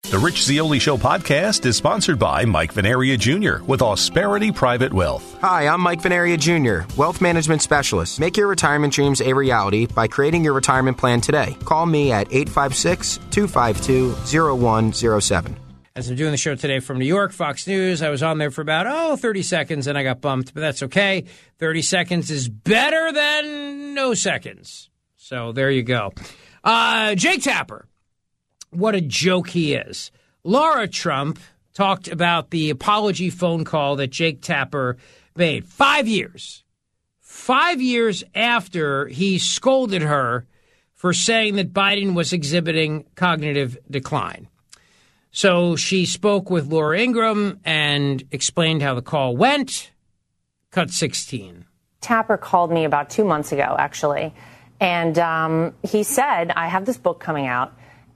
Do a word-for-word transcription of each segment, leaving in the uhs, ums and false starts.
The Rich Zeoli Show podcast is sponsored by Mike Venaria Junior with Ausperity Private Wealth. Hi, I'm Mike Venaria Junior, Wealth Management Specialist. Make your retirement dreams a reality by creating your retirement plan today. Call me at eight five six, two five two, zero one zero seven. As I'm doing the show today from New York, Fox News, I was on there for about, oh, thirty seconds, and I got bumped, but that's okay. thirty seconds is better than no seconds. So there you go. Uh, Jake Tapper. What a joke he is. Laura Trump talked about the apology phone call that Jake Tapper made. Five years. Five years after he scolded her for saying that Biden was exhibiting cognitive decline. So she spoke with Laura Ingraham and explained how the call went. Cut sixteen. Tapper called me about two months ago, actually. And um, he said, I have this book coming out.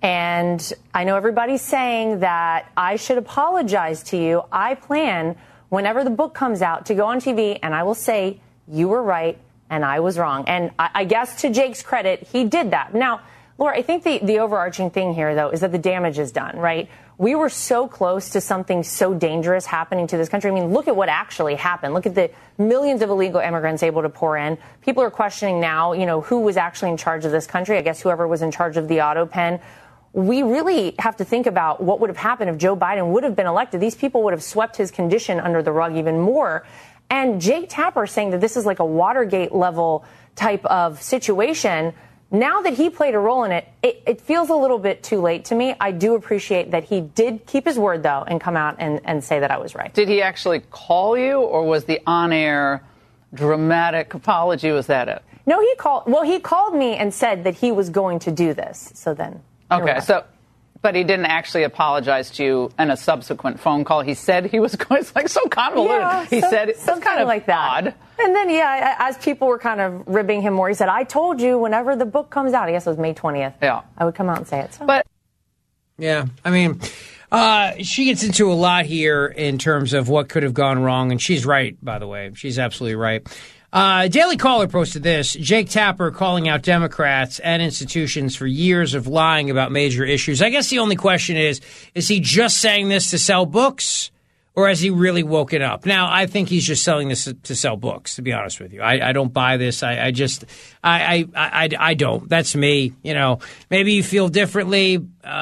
And I know everybody's saying that I should apologize to you. I plan, whenever the book comes out, to go on T V and I will say, you were right and I was wrong. And I, I guess to Jake's credit, he did that. Now, Laura, I think the, the overarching thing here, though, is that the damage is done, right? We were so close to something so dangerous happening to this country. I mean, look at what actually happened. Look at the millions of illegal immigrants able to pour in. People are questioning now, you know, who was actually in charge of this country. I guess whoever was in charge of the auto pen. We really have to think about what would have happened if Joe Biden would have been elected. These people would have swept his condition under the rug even more. And Jake Tapper saying that this is like a Watergate level type of situation. Now that he played a role in it, it, it feels a little bit too late to me. I do appreciate that he did keep his word, though, and come out and, and say that I was right. Did he actually call you, or was the on-air dramatic apology, was that it? No, he called. Well, he called me and said that he was going to do this. So then. Okay, so, but he didn't actually apologize to you in a subsequent phone call. He said he was going, it's like so convoluted. Yeah, he so, said it's something kind of like that. odd. And then, yeah, as people were kind of ribbing him more, he said, I told you whenever the book comes out, I guess it was May twentieth, yeah. I would come out and say it. So. But yeah, I mean, uh, she gets into a lot here in terms of what could have gone wrong. And she's right, by the way. She's absolutely right. Uh, Daily Caller posted this. Jake Tapper calling out Democrats and institutions for years of lying about major issues. I guess the only question is, is he just saying this to sell books, or has he really woken up? Now, I think he's just selling this to sell books, to be honest with you. I, I don't buy this. I, I just, I, I, I, I don't. That's me. You know, maybe you feel differently.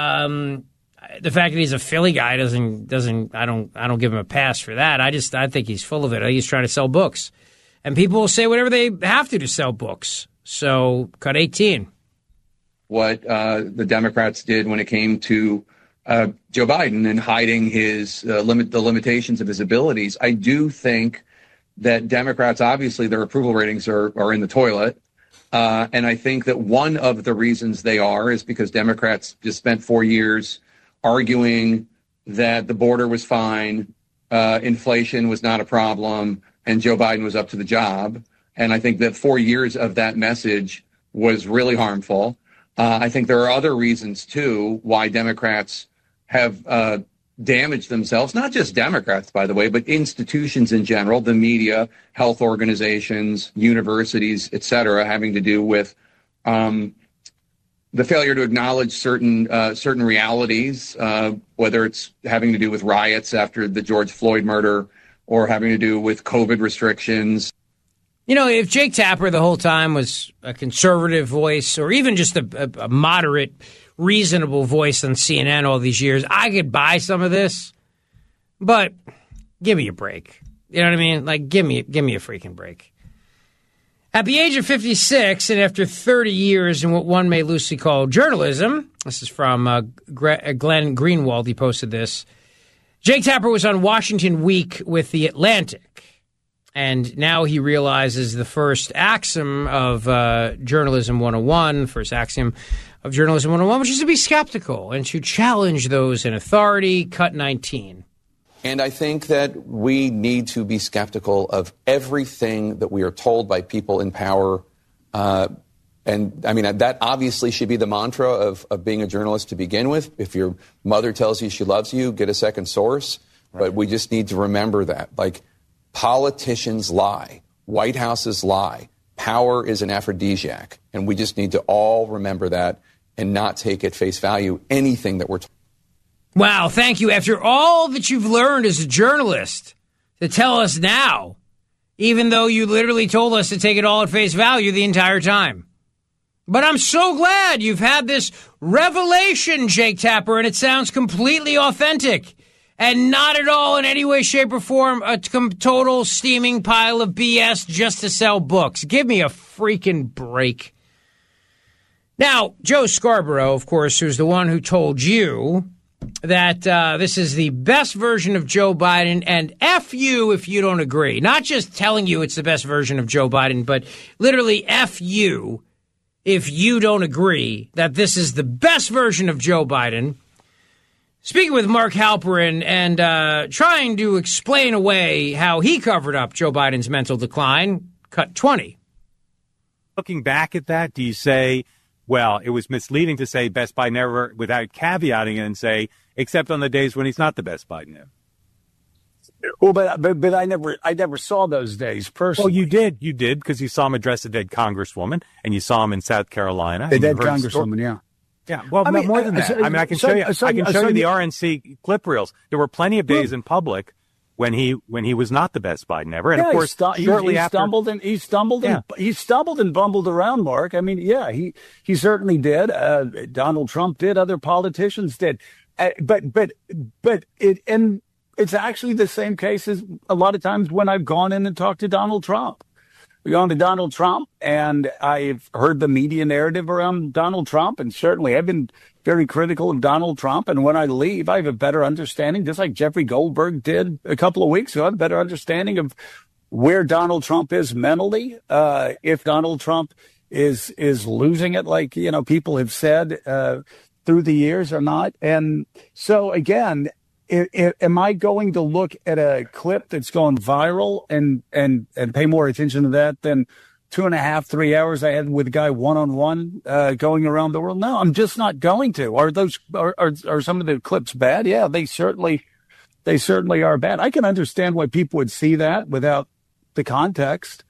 Um, the fact that he's a Philly guy doesn't, doesn't, I don't, I don't give him a pass for that. I just, I think he's full of it. I think he's trying to sell books. And people will say whatever they have to to sell books. So, cut eighteen. What uh, the Democrats did when it came to uh, Joe Biden and hiding his uh, limit, the limitations of his abilities, I do think that Democrats, obviously, their approval ratings are, are in the toilet. Uh, and I think that one of the reasons they are is because Democrats just spent four years arguing that the border was fine, uh, inflation was not a problem, and Joe Biden was up to the job. And I think that four years of that message was really harmful. Uh, I think there are other reasons, too, why Democrats have uh, damaged themselves, not just Democrats, by the way, but institutions in general, the media, health organizations, universities, et cetera, having to do with um, the failure to acknowledge certain uh, certain realities, uh, whether it's having to do with riots after the George Floyd murder, or having to do with COVID restrictions. You know, if Jake Tapper the whole time was a conservative voice, or even just a, a, a moderate, reasonable voice on C N N all these years, I could buy some of this. But give me a break. You know what I mean? Like, give me, give me a freaking break. At the age of fifty-six, and after thirty years in what one may loosely call journalism, this is from uh, Glenn Greenwald, he posted this, Jake Tapper was on Washington Week with The Atlantic, and now he realizes the first axiom of uh, Journalism one oh one, first axiom of Journalism one oh one, which is to be skeptical and to challenge those in authority. Cut nineteen. And I think that we need to be skeptical of everything that we are told by people in power. Uh, and, I mean, that obviously should be the mantra of, of being a journalist to begin with. If your mother tells you she loves you, get a second source. Right. But we just need to remember that. Like, politicians lie. White Houses lie. Power is an aphrodisiac. And we just need to all remember that and not take at face value anything that we're told. Wow, thank you. After all that you've learned as a journalist, to tell us now, even though you literally told us to take it all at face value the entire time. But I'm so glad you've had this revelation, Jake Tapper, and it sounds completely authentic and not at all in any way, shape, or form a t- total steaming pile of B S just to sell books. Give me a freaking break. Now, Joe Scarborough, of course, who's the one who told you that uh, this is the best version of Joe Biden, and F you if you don't agree. Not just telling you it's the best version of Joe Biden, but literally F you if you don't agree that this is the best version of Joe Biden. Speaking with Mark Halperin and uh, trying to explain away how he covered up Joe Biden's mental decline, cut twenty. Looking back at that, do you say, well, it was misleading to say best Biden ever without caveating it and say, except on the days when he's not the best Biden ever? Well, but, but but I never I never saw those days personally. Well, you did. You did, because you saw him address a dead congresswoman, and you saw him in South Carolina. A dead congresswoman, yeah. Yeah, well, I mean, more than that. I, I mean, I can so, show you. So, I can show so, you the R N C clip reels. There were plenty of days well, in public when he when he was not the best Biden ever, and yeah, of course, he, stu- shortly he, he after, stumbled and he stumbled and yeah. he stumbled and bumbled around. Mark, I mean, yeah, he he certainly did. Uh, Donald Trump did. Other politicians did. Uh, but but but it and it's actually the same case as a lot of times when I've gone in and talked to Donald Trump. We gone to Donald Trump, and I've heard the media narrative around Donald Trump, and certainly I've been very critical of Donald Trump. And when I leave, I have a better understanding, just like Jeffrey Goldberg did a couple of weeks ago, I have a better understanding of where Donald Trump is mentally, uh, if Donald Trump is is losing it, like, you know, people have said uh, through the years or not. And so, again, It, it, am I going to look at a clip that's gone viral and, and, and pay more attention to that than two and a half, three hours I had with a guy one-on-one uh, going around the world? No, I'm just not going to. Are those are, are, are some of the clips bad? Yeah, they certainly they certainly are bad. I can understand why people would see that without the context.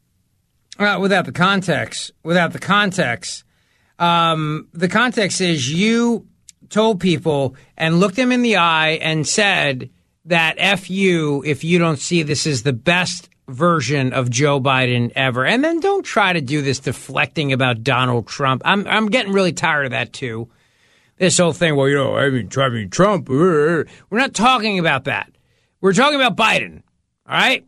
Uh, without the context, without the context, um, the context is you told people and looked them in the eye and said that F you if you don't see this is the best version of Joe Biden ever. And then don't try to do this deflecting about Donald Trump. I'm I'm getting really tired of that, too. This whole thing, well, you know, I mean, I mean Trump. We're not talking about that. We're talking about Biden. All right.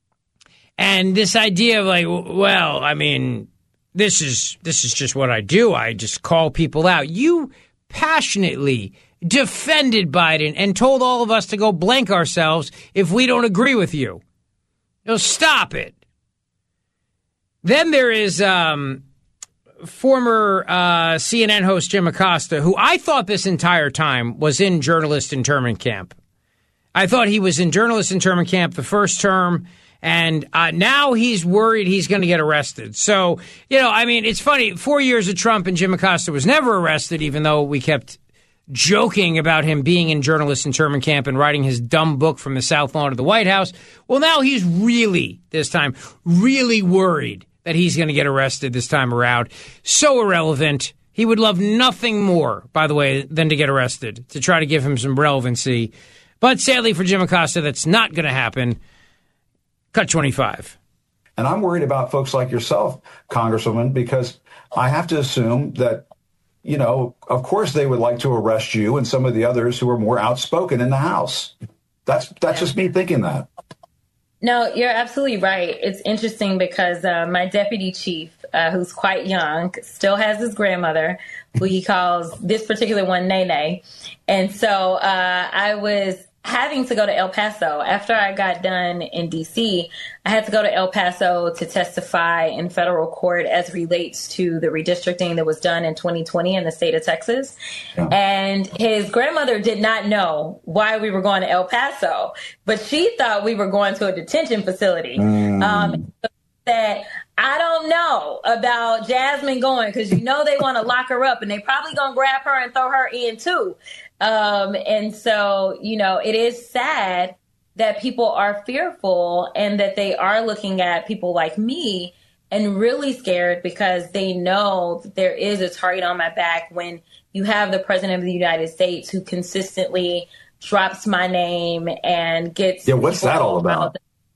And this idea of like, well, I mean, this is this is just what I do. I just call people out. You passionately defended Biden and told all of us to go blank ourselves if we don't agree with you. No, stop it. Then there is um, former uh, C N N host Jim Acosta, who I thought this entire time was in journalist internment camp. I thought he was in journalist internment camp the first term, and uh, now he's worried he's going to get arrested. So, you know, I mean, it's funny. Four years of Trump and Jim Acosta was never arrested, even though we kept joking about him being in journalist internment camp and writing his dumb book from the South Lawn of the White House. Well, now he's really, this time, really worried that he's going to get arrested this time around. So irrelevant. He would love nothing more, by the way, than to get arrested, to try to give him some relevancy. But sadly for Jim Acosta, that's not going to happen. Cut twenty-five. And I'm worried about folks like yourself, Congresswoman, because I have to assume that, you know, of course they would like to arrest you and some of the others who are more outspoken in the House. That's that's just me thinking that. No, you're absolutely right. It's interesting because uh, my deputy chief, uh, who's quite young, still has his grandmother, who he calls this particular one Nene. And so uh, I was having to go to El Paso. After I got done in D C, I had to go to El Paso to testify in federal court as relates to the redistricting that was done in twenty twenty in the state of Texas. Yeah. And his grandmother did not know why we were going to El Paso, but she thought we were going to a detention facility. Mm. Um, that I don't know about Jasmine going, because you know they want to lock her up and they probably going to grab her and throw her in too. Um, and so, you know, it is sad that people are fearful and that they are looking at people like me and really scared because they know that there is a target on my back when you have the president of the United States who consistently drops my name and gets. Yeah, what's that all about?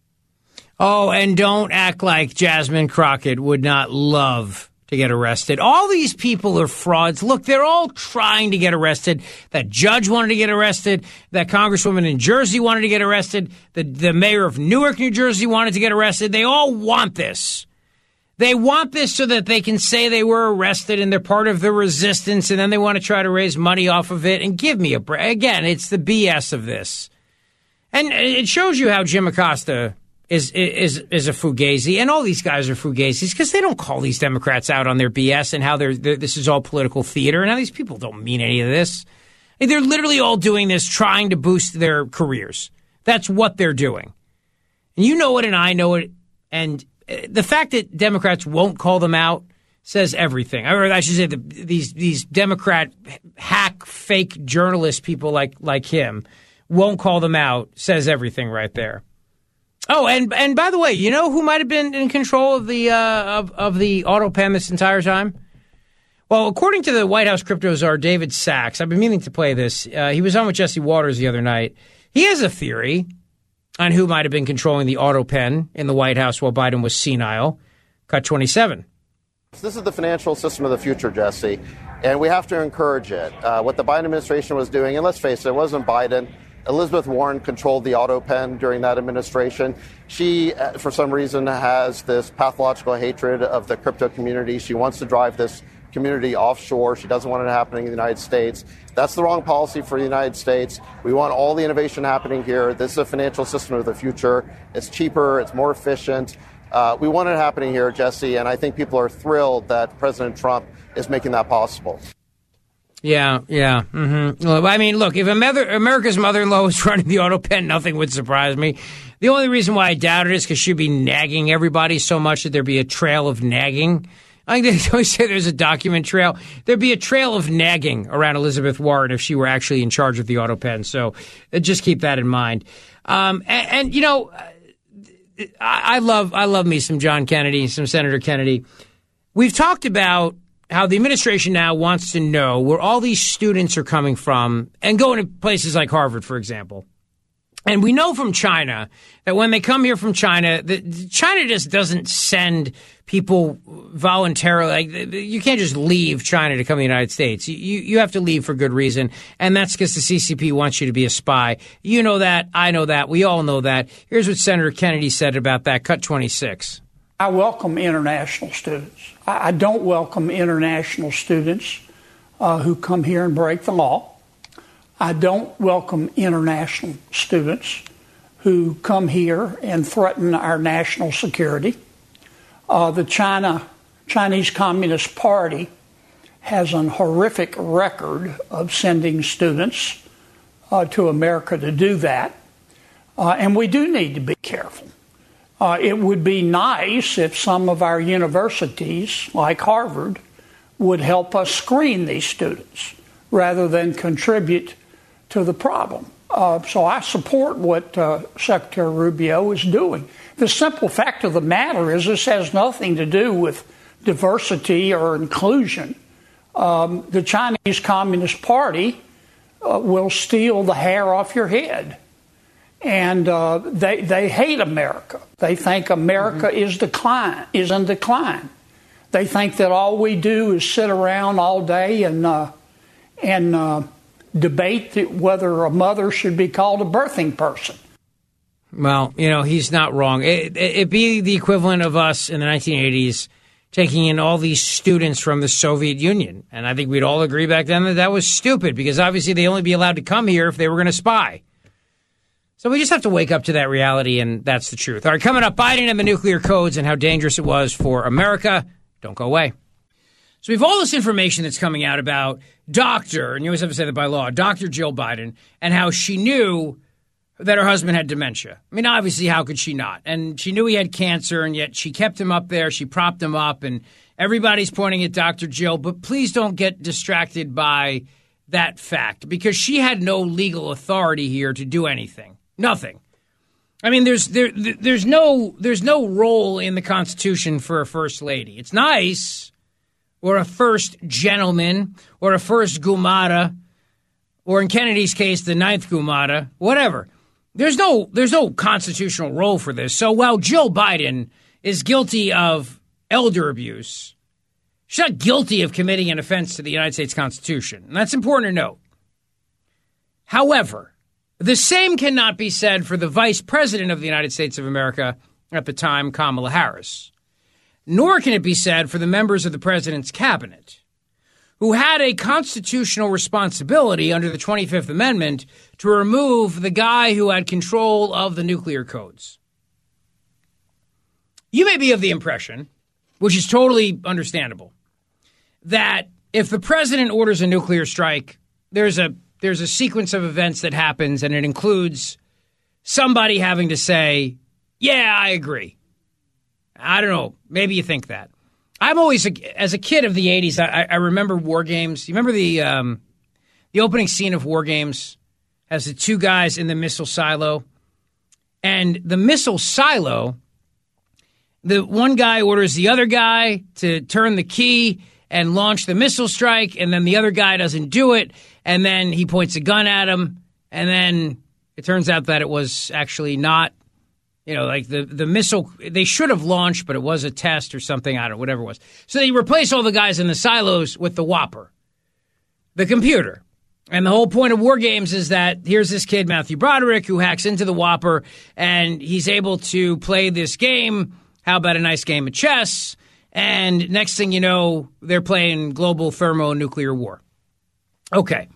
Oh, and don't act like Jasmine Crockett would not love to get arrested. All these people are frauds. Look, they're all trying to get arrested. That judge wanted to get arrested. That congresswoman in Jersey wanted to get arrested. The, the mayor of Newark, New Jersey wanted to get arrested. They all want this. They want this so that they can say they were arrested and they're part of the resistance, and then they want to try to raise money off of it. And give me a break. Again, it's the B S of this. And it shows you how Jim Acosta is is is a fugazi, and all these guys are fugazis because they don't call these Democrats out on their B S and how they're, they're this is all political theater. And now these people don't mean any of this. They're literally all doing this trying to boost their careers. That's what they're doing. And you know it, and I know it. And the fact that Democrats won't call them out says everything. Or I should say the, these these Democrat hack fake journalist people like like him won't call them out says everything right there. Oh, and and by the way, you know who might have been in control of the uh, of of the auto pen this entire time? Well, according to the White House crypto czar David Sachs, I've been meaning to play this. Uh, he was on with Jesse Waters the other night. He has a theory on who might have been controlling the auto pen in the White House while Biden was senile. Cut twenty-seven. This is the financial system of the future, Jesse, and we have to encourage it. Uh, what the Biden administration was doing, and let's face it, it wasn't Biden. Elizabeth Warren controlled the auto pen during that administration. She, for some reason, has this pathological hatred of the crypto community. She wants to drive this community offshore. She doesn't want it happening in the United States. That's the wrong policy for the United States. We want all the innovation happening here. This is a financial system of the future. It's cheaper. It's more efficient. Uh, we want it happening here, Jesse, and I think people are thrilled that President Trump is making that possible. Yeah, yeah. Mm-hmm. Well, I mean, look, if America's mother-in-law was running the auto pen, nothing would surprise me. The only reason why I doubt it is because she'd be nagging everybody so much that there'd be a trail of nagging. I think they always say there's a document trail. There'd be a trail of nagging around Elizabeth Warren if she were actually in charge of the auto pen. So uh, just keep that in mind. Um, and, and, you know, I, I love I love me some John Kennedy, some Senator Kennedy. We've talked about how the administration now wants to know where all these students are coming from and going to places like Harvard, for example. And we know from China that when they come here from China, the, China just doesn't send people voluntarily. Like, you can't just leave China to come to the United States. You, you have to leave for good reason. And that's because the C C P wants you to be a spy. You know that. I know that. We all know that. Here's what Senator Kennedy said about that. Cut twenty-six. I welcome international students. I don't welcome international students uh, who come here and break the law. I don't welcome international students who come here and threaten our national security. Uh, the China Chinese Communist Party has an horrific record of sending students uh, to America to do that, uh, and we do need to be careful. Uh, it would be nice if some of our universities, like Harvard, would help us screen these students rather than contribute to the problem. Uh, so I support what uh, Secretary Rubio is doing. The simple fact of the matter is this has nothing to do with diversity or inclusion. Um, the Chinese Communist Party uh, will steal the hair off your head. And uh, they they hate America. They think America mm-hmm. is decline is in decline. They think that all we do is sit around all day and uh, and uh, debate whether a mother should be called a birthing person. Well, you know, he's not wrong. It, it, it'd be the equivalent of us in the nineteen eighties taking in all these students from the Soviet Union. And I think we'd all agree back then that that was stupid because obviously they'd only be allowed to come here if they were going to spy. So we just have to wake up to that reality, and that's the truth. All right, coming up, Biden and the nuclear codes and how dangerous it was for America. Don't go away. So we have all this information that's coming out about Doctor, and you always have to say that by law, Doctor Jill Biden, and how she knew that her husband had dementia. I mean, obviously, how could she not? And she knew he had cancer, and yet she kept him up there. She propped him up, and everybody's pointing at Doctor Jill. But please don't get distracted by that fact, because she had no legal authority here to do anything. Nothing. I mean, there's there there's no there's no role in the Constitution for a first lady. It's nice. or a first gentleman or a first Gumata, or in Kennedy's case, the ninth Gumata, whatever. There's no there's no constitutional role for this. So while Jill Biden is guilty of elder abuse, she's not guilty of committing an offense to the United States Constitution. And that's important to note. However, the same cannot be said for the Vice President of the United States of America at the time, Kamala Harris. Nor can it be said for the members of the president's cabinet, who had a constitutional responsibility under the twenty-fifth Amendment to remove the guy who had control of the nuclear codes. You may be of the impression, which is totally understandable, that if the president orders a nuclear strike, there's a there's a sequence of events that happens, and it includes somebody having to say, yeah, I agree. I don't know. Maybe you think that. I'm always, as a kid of the eighties, I, I remember War Games. You remember the um, the opening scene of War Games has the two guys in the missile silo. And the missile silo, the one guy orders the other guy to turn the key and launch the missile strike, and then the other guy doesn't do it, and then he points a gun at him, and then it turns out that it was actually not. You know, like the, the missile, they should have launched, but it was a test or something. I don't know, whatever it was. So they replace all the guys in the silos with the Whopper, the computer. And the whole point of War Games is that here's this kid, Matthew Broderick, who hacks into the Whopper, and he's able to play this game. How about a nice game of chess? And next thing you know, they're playing global thermonuclear war. Okay.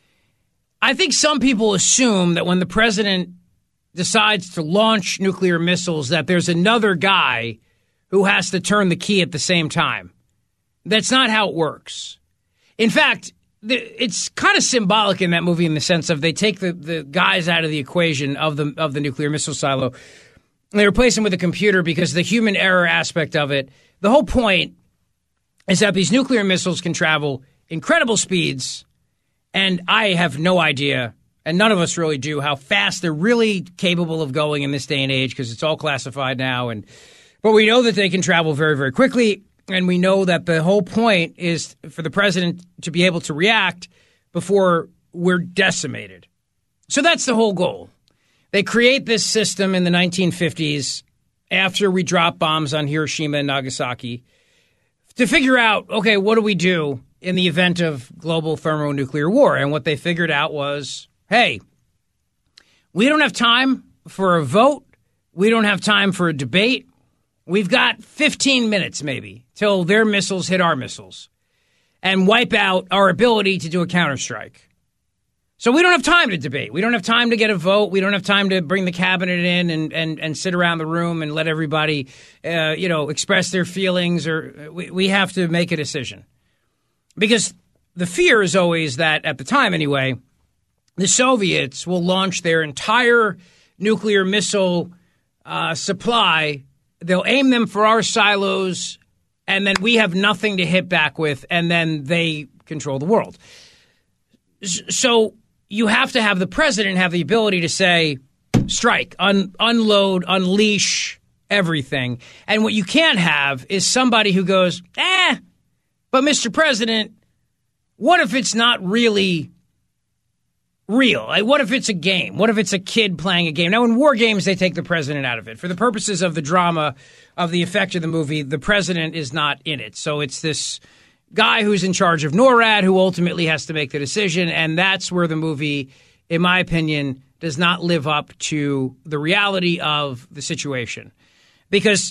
I think some people assume that when the president decides to launch nuclear missiles, that there's another guy who has to turn the key at the same time. That's not how it works. In fact, it's kind of symbolic in that movie in the sense of they take the, the guys out of the equation of the of the nuclear missile silo. And they replace them with a computer because the human error aspect of it. The whole point is that these nuclear missiles can travel incredible speeds, and I have no idea, and none of us really do, how fast they're really capable of going in this day and age because it's all classified now. And but we know that they can travel very, very quickly, and we know that the whole point is for the president to be able to react before we're decimated. So that's the whole goal. They create this system in the nineteen fifties after we drop bombs on Hiroshima and Nagasaki to figure out, okay, what do we do in the event of global thermonuclear war? And what they figured out was, hey, we don't have time for a vote. We don't have time for a debate. We've got fifteen minutes maybe till their missiles hit our missiles and wipe out our ability to do a counterstrike. So we don't have time to debate. We don't have time to get a vote. We don't have time to bring the cabinet in and, and, and sit around the room and let everybody, uh, you know, express their feelings. Or we, we have to make a decision. Because the fear is always that, at the time anyway, the Soviets will launch their entire nuclear missile uh, supply. They'll aim them for our silos, and then we have nothing to hit back with, and then they control the world. So you have to have the president have the ability to say, strike, un- unload, unleash everything. And what you can't have is somebody who goes, eh, but Mister President, what if it's not really real? Like, what if it's a game? What if it's a kid playing a game? Now, in War Games, they take the president out of it. For the purposes of the drama, of the effect of the movie, the president is not in it. So it's this guy who's in charge of NORAD who ultimately has to make the decision. And that's where the movie, in my opinion, does not live up to the reality of the situation. Because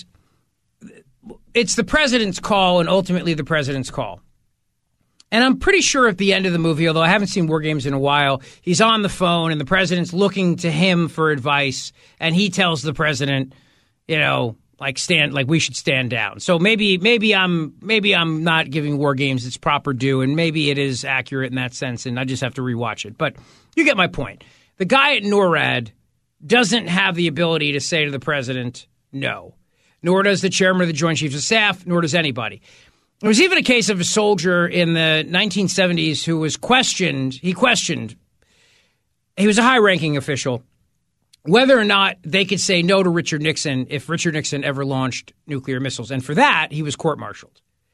it's the president's call and ultimately the president's call. And I'm pretty sure at the end of the movie, although I haven't seen War Games in a while, he's on the phone and the president's looking to him for advice. And he tells the president, you know, like stand, like we should stand down. So maybe, maybe I'm, maybe I'm not giving War Games its proper due, and maybe it is accurate in that sense, and I just have to rewatch it. But you get my point. The guy at NORAD doesn't have the ability to say to the president, no. Nor does the chairman of the Joint Chiefs of Staff, nor does anybody. There was even a case of a soldier in the nineteen seventies who was questioned. He questioned. He was a high-ranking official, whether or not they could say no to Richard Nixon if Richard Nixon ever launched nuclear missiles. And for that, he was court-martialed.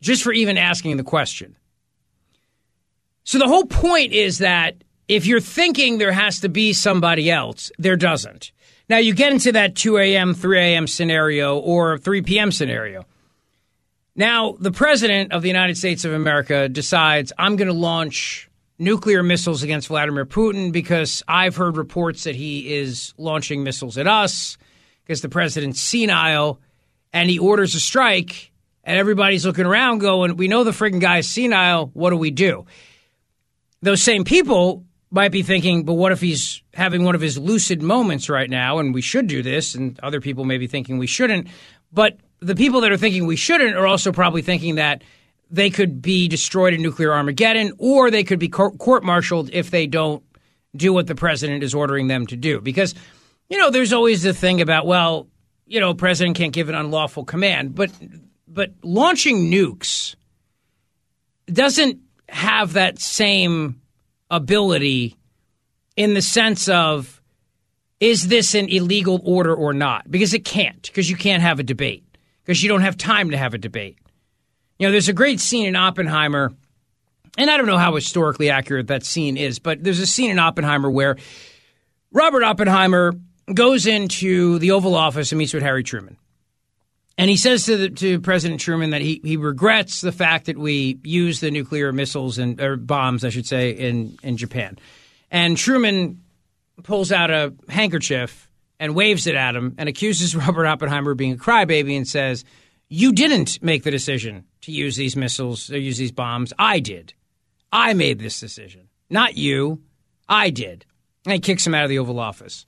just for even asking the question. So the whole point is that if you're thinking there has to be somebody else, there doesn't. Now, you get into that two a.m., three a.m. scenario or three p.m. scenario. Now, the president of the United States of America decides, I'm going to launch nuclear missiles against Vladimir Putin because I've heard reports that he is launching missiles at us because the president's senile, and he orders a strike, and everybody's looking around going, we know the friggin' guy is senile, what do we do? Those same people might be thinking, but what if he's having one of his lucid moments right now, and we should do this, and other people may be thinking we shouldn't. But the people that are thinking we shouldn't are also probably thinking that they could be destroyed in nuclear Armageddon, or they could be court-martialed if they don't do what the president is ordering them to do. Because, you know, there's always the thing about, well, you know, president can't give an unlawful command. But but launching nukes doesn't have that same ability in the sense of, is this an illegal order or not? Because it can't, because you can't have a debate, because you don't have time to have a debate. You know, there's a great scene in Oppenheimer, and I don't know how historically accurate that scene is, but there's a scene in Oppenheimer where Robert Oppenheimer goes into the Oval Office and meets with Harry Truman. And he says to the, to President Truman that he, he regrets the fact that we used the nuclear missiles and or bombs, I should say, in, in Japan. And Truman pulls out a handkerchief and waves it at him and accuses Robert Oppenheimer of being a crybaby and says, you didn't make the decision to use these missiles or use these bombs. I did. I made this decision. Not you. I did. And he kicks him out of the Oval Office.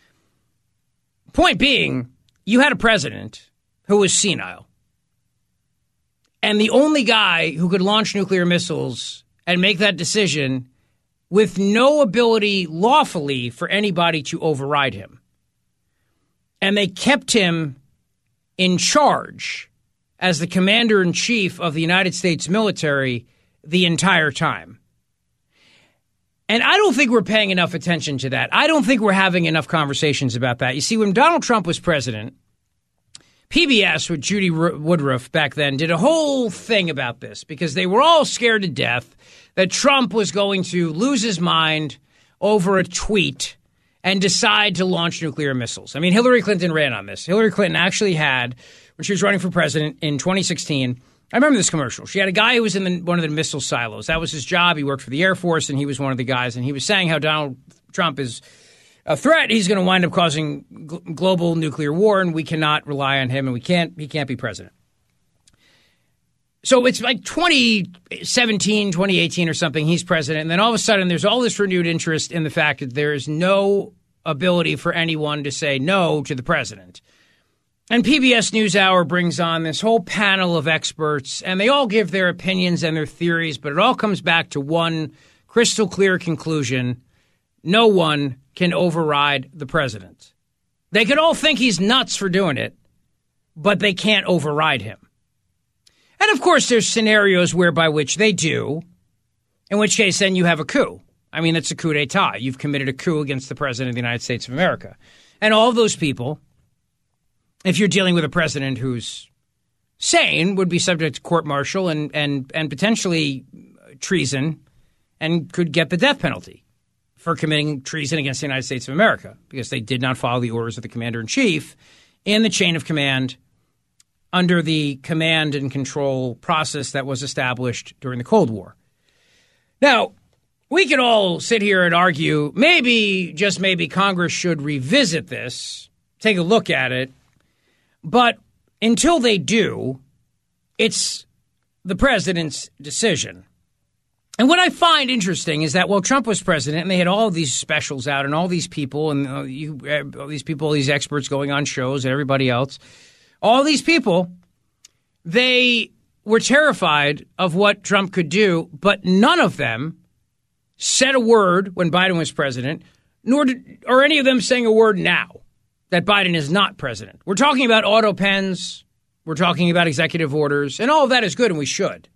Point being, you had a president who was senile. And the only guy who could launch nuclear missiles and make that decision with no ability lawfully for anybody to override him. And they kept him in charge as the commander-in-chief of the United States military the entire time. And I don't think we're paying enough attention to that. I don't think we're having enough conversations about that. You see, when Donald Trump was president, P B S with Judy Woodruff back then did a whole thing about this because they were all scared to death that Trump was going to lose his mind over a tweet and decide to launch nuclear missiles. I mean, Hillary Clinton ran on this. Hillary Clinton actually had, when she was running for president in twenty sixteen, I remember this commercial. She had a guy who was in the, one of the missile silos. That was his job. He worked for the Air Force, and he was one of the guys. And he was saying how Donald Trump is a threat. He's going to wind up causing gl- global nuclear war, and we cannot rely on him, and we can't. He can't be president. So it's like twenty seventeen, twenty eighteen or something. He's president, and then all of a sudden there's all this renewed interest in the fact that there is no ability for anyone to say no to the president. And P B S NewsHour brings on this whole panel of experts, and they all give their opinions and their theories, but it all comes back to one crystal clear conclusion. No one can override the president. They could all think he's nuts for doing it, but they can't override him. And, of course, there's scenarios whereby which they do, in which case then you have a coup. I mean, it's a coup d'etat. You've committed a coup against the president of the United States of America. And all of those people, if you're dealing with a president who's sane, would be subject to court-martial and, and, and potentially treason and could get the death penalty for committing treason against the United States of America because they did not follow the orders of the commander-in-chief in the chain of command under the command and control process that was established during the Cold War. Now, we could all sit here and argue maybe, just maybe, Congress should revisit this, take a look at it. But until they do, it's the president's decision. And what I find interesting is that while Trump was president and they had all of these specials out and all these people and uh, you, uh, all these people, all these experts going on shows and everybody else, all these people, they were terrified of what Trump could do, but none of them said a word when Biden was president, nor did, or any of them saying a word now that Biden is not president. We're talking about auto pens. We're talking about executive orders, and all of that is good, and we should.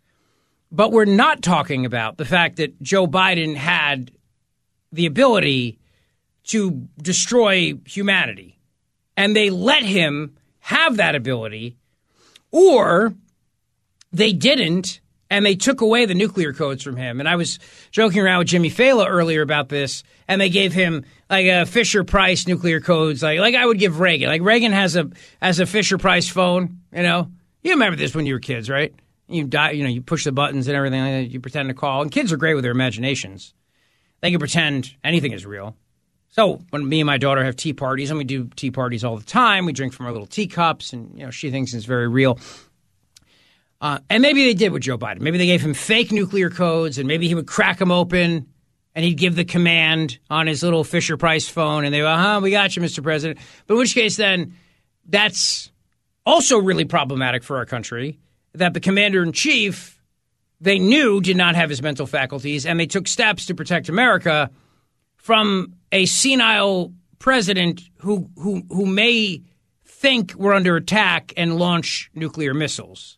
But we're not talking about the fact that Joe Biden had the ability to destroy humanity, and they let him have that ability, or they didn't, and they took away the nuclear codes from him. And I was joking around with Jimmy Fallon earlier about this, and they gave him like a Fisher-Price nuclear codes, like like I would give Reagan. Like Reagan has a has a Fisher-Price phone, you know. You remember this when you were kids, right? You die, you know, you push the buttons and everything like that. You pretend to call, and kids are great with their imaginations. They can pretend anything is real. So when me and my daughter have tea parties, and we do tea parties all the time, we drink from our little teacups, and you know she thinks it's very real. Uh, and maybe they did with Joe Biden. Maybe they gave him fake nuclear codes, and maybe he would crack them open, and he'd give the command on his little Fisher-Price phone, and they go, uh-huh, we got you, Mister President. But in which case, then, that's also really problematic for our country, that the commander-in-chief, they knew did not have his mental faculties, and they took steps to protect America from a senile president who who who may think we're under attack and launch nuclear missiles.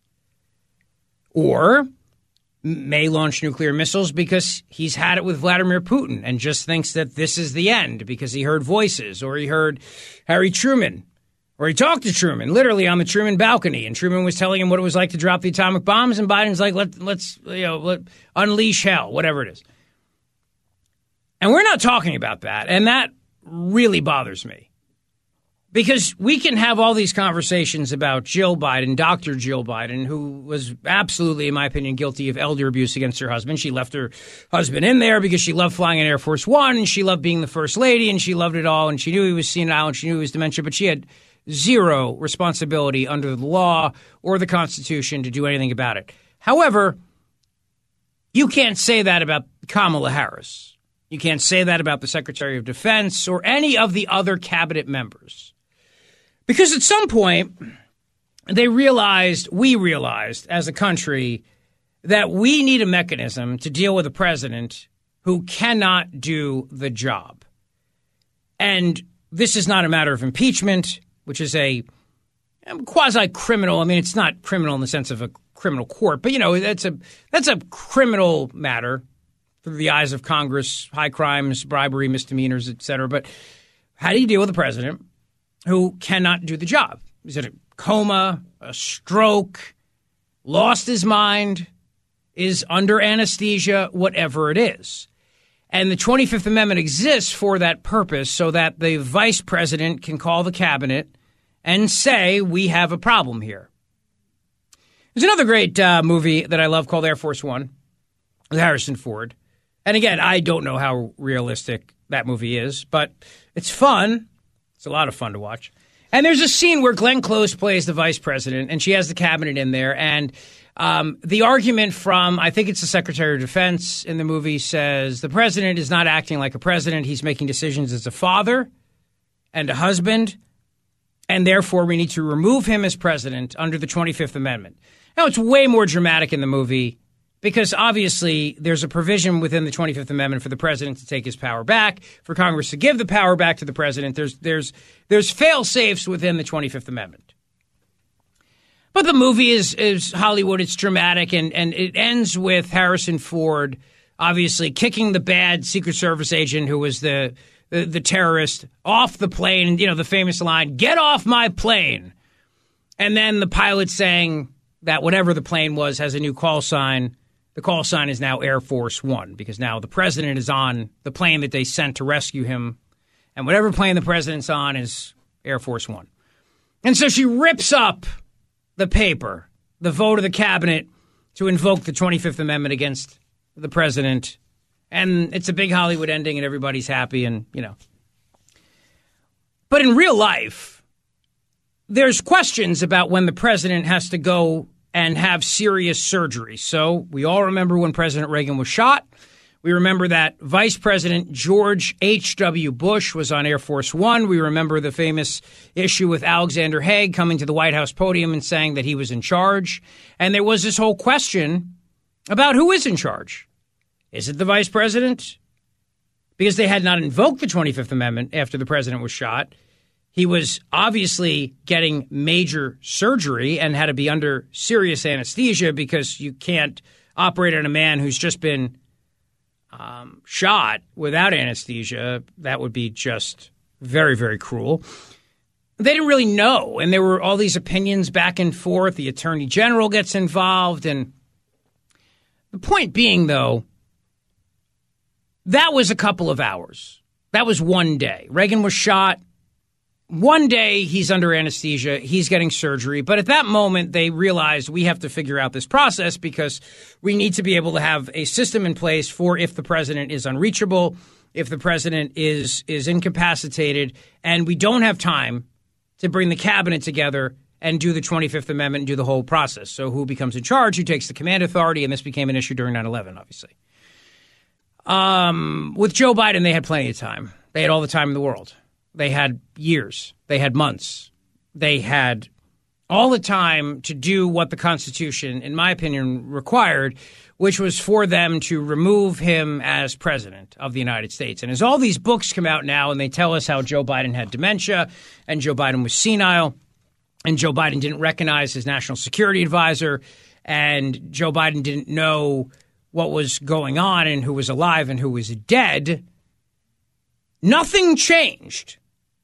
Or may launch nuclear missiles because he's had it with Vladimir Putin and just thinks that this is the end because he heard voices, or he heard Harry Truman, or he talked to Truman literally on the Truman balcony, and Truman was telling him what it was like to drop the atomic bombs, and Biden's like, Let, let's you know let, unleash hell, whatever it is. And we're not talking about that, and that really bothers me. Because we can have all these conversations about Jill Biden, Doctor Jill Biden, who was absolutely, in my opinion, guilty of elder abuse against her husband. She left her husband in there because she loved flying in Air Force One, and she loved being the first lady, and she loved it all, and she knew he was senile, and she knew he was dementia, but she had zero responsibility under the law or the Constitution to do anything about it. However, you can't say that about Kamala Harris. You can't say that about the Secretary of Defense or any of the other cabinet members. Because at some point, they realized, we realized as a country, that we need a mechanism to deal with a president who cannot do the job. And this is not a matter of impeachment, which is a quasi-criminal. I mean, it's not criminal in the sense of a criminal court, but, you know, that's a that's a criminal matter through the eyes of Congress, high crimes, bribery, misdemeanors, et cetera. But how do you deal with a president who cannot do the job? Is it a coma, a stroke, lost his mind, is under anesthesia, whatever it is? And the twenty-fifth Amendment exists for that purpose, so that the vice president can call the cabinet and say, we have a problem here. There's another great uh, movie that I love called Air Force One with Harrison Ford. And again, I don't know how realistic that movie is, but it's fun. It's a lot of fun to watch. And there's a scene where Glenn Close plays the vice president, and she has the cabinet in there. And um, the argument from, I think it's the Secretary of Defense in the movie, says the president is not acting like a president. He's making decisions as a father and a husband, and therefore we need to remove him as president under the twenty-fifth Amendment. Now, it's way more dramatic in the movie, because obviously there's a provision within the twenty-fifth Amendment for the president to take his power back, for Congress to give the power back to the president. There's there's there's fail-safes within the twenty-fifth Amendment. But the movie is is Hollywood. It's dramatic, and, and it ends with Harrison Ford obviously kicking the bad Secret Service agent who was the, the, the terrorist off the plane. And, you know, the famous line, "Get off my plane." And then the pilot saying that whatever the plane was has a new call sign. The call sign is now Air Force One, because now the president is on the plane that they sent to rescue him. And whatever plane the president's on is Air Force One. And so she rips up the paper, the vote of the cabinet to invoke the twenty-fifth Amendment against the president. And it's a big Hollywood ending, and everybody's happy, and, you know. But in real life, there's questions about when the president has to go and have serious surgery. So we all remember when President Reagan was shot. We remember that Vice President George H W. Bush was on Air Force One. We remember the famous issue with Alexander Haig coming to the White House podium and saying that he was in charge. And there was this whole question about who is in charge. Is it the vice president? Because they had not invoked the twenty-fifth Amendment after the president was shot. He was obviously getting major surgery and had to be under serious anesthesia, because you can't operate on a man who's just been um, shot without anesthesia. That would be just very, very cruel. they didn't really know. And there were all these opinions back and forth. The attorney general gets involved. And the point being, though, that was a couple of hours. That was one day. Reagan was shot. One day he's under anesthesia. He's getting surgery. But at that moment, they realized we have to figure out this process because we need to be able to have a system in place for if the president is unreachable, if the president is is incapacitated, and we don't have time to bring the cabinet together and do the twenty-fifth Amendment and do the whole process. So who becomes in charge, who takes the command authority, and this became an issue during nine eleven, obviously. Um, with Joe Biden, they had plenty of time. They had all the time in the world. They had years. They had months. They had all the time to do what the Constitution, in my opinion, required, which was for them to remove him as president of the United States. And as all these books come out now and they tell us how Joe Biden had dementia and Joe Biden was senile and Joe Biden didn't recognize his national security advisor and Joe Biden didn't know what was going on and who was alive and who was dead, nothing changed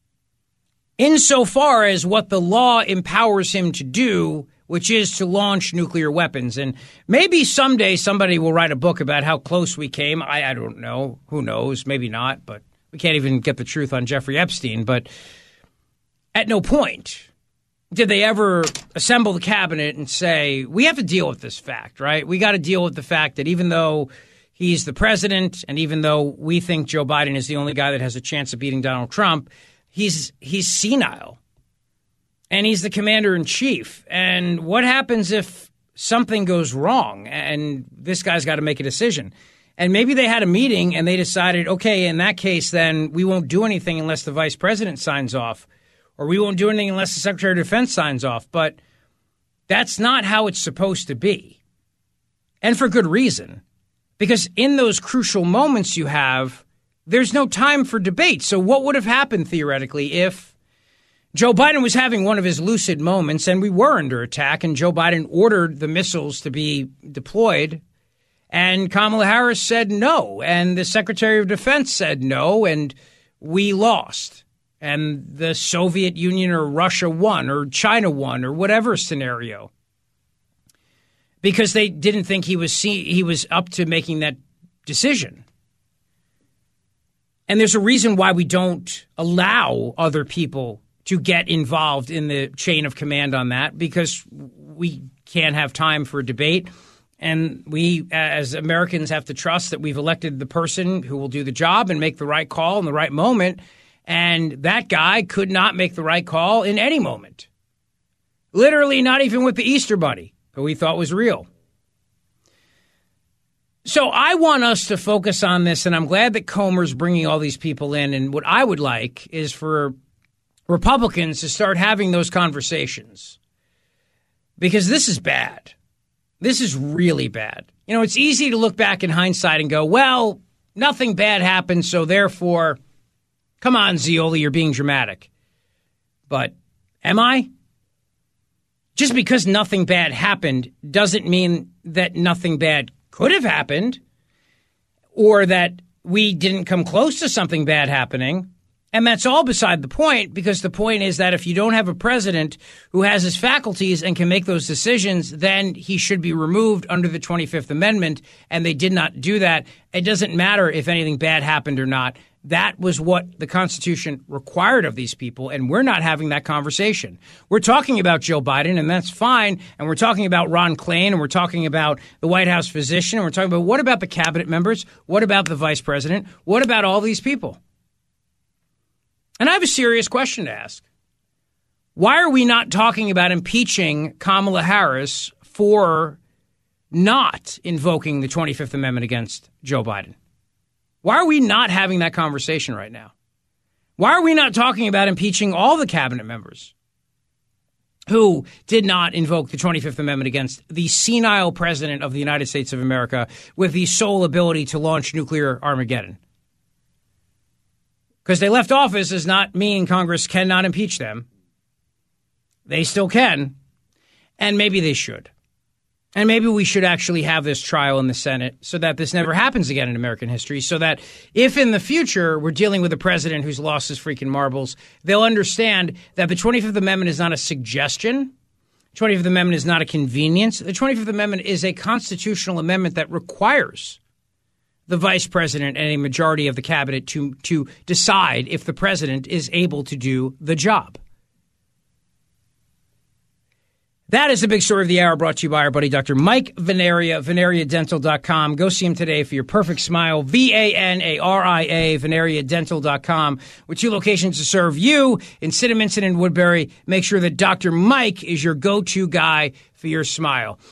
insofar as what the law empowers him to do, which is to launch nuclear weapons. And maybe someday somebody will write a book about how close we came. I, I don't know. Who knows? Maybe not. But we can't even get the truth on Jeffrey Epstein. But at no point did they ever assemble the cabinet and say, we have to deal with this fact, right? We got to deal with the fact that even though he's the president and even though we think Joe Biden is the only guy that has a chance of beating Donald Trump, he's he's senile. And he's the commander in chief. And what happens if something goes wrong and this guy's got to make a decision? And maybe they had a meeting and they decided, OK, in that case, then we won't do anything unless the vice president signs off, or we won't do anything unless the secretary of defense signs off. But that's not how it's supposed to be. And for good reason, because in those crucial moments you have, there's no time for debate. So what would have happened theoretically if Joe Biden was having one of his lucid moments and we were under attack and Joe Biden ordered the missiles to be deployed and Kamala Harris said no and the Secretary of Defense said no and we lost and the Soviet Union or Russia won or China won or whatever scenario because they didn't think he was he was up to making that decision. And there's a reason why we don't allow other people to get involved in the chain of command on that, because we can't have time for a debate. And we, as Americans, have to trust that we've elected the person who will do the job and make the right call in the right moment. And that guy could not make the right call in any moment. Literally, not even with the Easter Bunny, who we thought was real. So I want us to focus on this, and I'm glad that Comer's bringing all these people in. And what I would like is for Republicans to start having those conversations, because this is bad. This is really bad. You know, it's easy to look back in hindsight and go, well, nothing bad happened, so therefore, come on, Zeoli, you're being dramatic. But am I? Just because nothing bad happened doesn't mean that nothing bad could have happened or that we didn't come close to something bad happening. And that's all beside the point, because the point is that if you don't have a president who has his faculties and can make those decisions, then he should be removed under the twenty-fifth Amendment. And they did not do that. It doesn't matter if anything bad happened or not. That was what the Constitution required of these people, and we're not having that conversation. We're talking about Joe Biden, and that's fine, and we're talking about Ron Klain, and we're talking about the White House physician, and we're talking about what about the cabinet members? What about the vice president? What about all these people? And I have a serious question to ask. Why are we not talking about impeaching Kamala Harris for not invoking the twenty-fifth Amendment against Joe Biden? Why are we not having that conversation right now? Why are we not talking about impeaching all the cabinet members who did not invoke the twenty-fifth Amendment against the senile president of the United States of America with the sole ability to launch nuclear Armageddon? Because they left office does not mean Congress cannot impeach them. They still can, and maybe they should. And maybe we should actually have this trial in the Senate so that this never happens again in American history, so that if in the future we're dealing with a president who's lost his freaking marbles, they'll understand that the twenty-fifth Amendment is not a suggestion. The twenty-fifth Amendment is not a convenience. The twenty-fifth Amendment is a constitutional amendment that requires the vice president and a majority of the cabinet to, to decide if the president is able to do the job. That is the big story of the hour, brought to you by our buddy Doctor Mike Venaria, venaria dental dot com. Go see him today for your perfect smile, V A N A R I A, venaria dental dot com, with two locations to serve you in Cinnaminson and Woodbury. Make sure that Doctor Mike is your go-to guy for your smile.